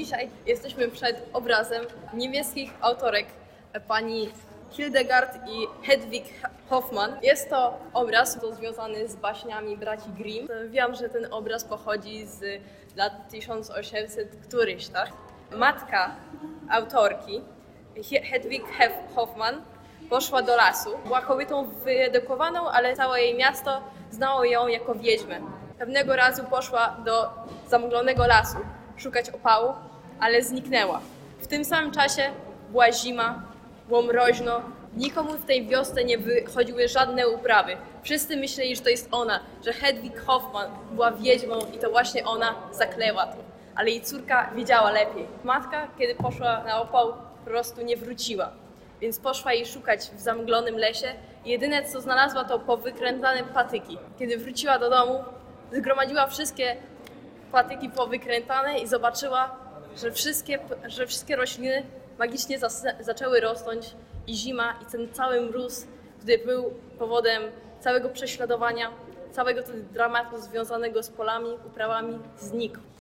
Dzisiaj jesteśmy przed obrazem niemieckich autorek, pani Hildegard i Hedwig Hoffmann. Jest to obraz związany z baśniami braci Grimm. Wiem, że ten obraz pochodzi z lat 1800 któryś, tak? Matka autorki, Hedwig Hoffmann, poszła do lasu. Była kobietą wyedukowaną, ale całe jej miasto znało ją jako wiedźmę. Pewnego razu poszła do zamglonego lasu szukać opału, ale zniknęła. W tym samym czasie była zima, było mroźno, nikomu w tej wiosce nie wychodziły żadne uprawy. Wszyscy myśleli, że to jest ona, że Hedwig Hoffmann była wiedźmą i to właśnie ona zakleła to. Ale jej córka wiedziała lepiej. Matka, kiedy poszła na opał, po prostu nie wróciła. Więc poszła jej szukać w zamglonym lesie. Jedyne, co znalazła, to powykręcane patyki. Kiedy wróciła do domu, zgromadziła wszystkie patyki powykręcane i zobaczyła, że wszystkie rośliny magicznie zaczęły rosnąć i zima i ten cały mróz, który był powodem całego prześladowania, całego tego dramatu związanego z polami, uprawami, znikł.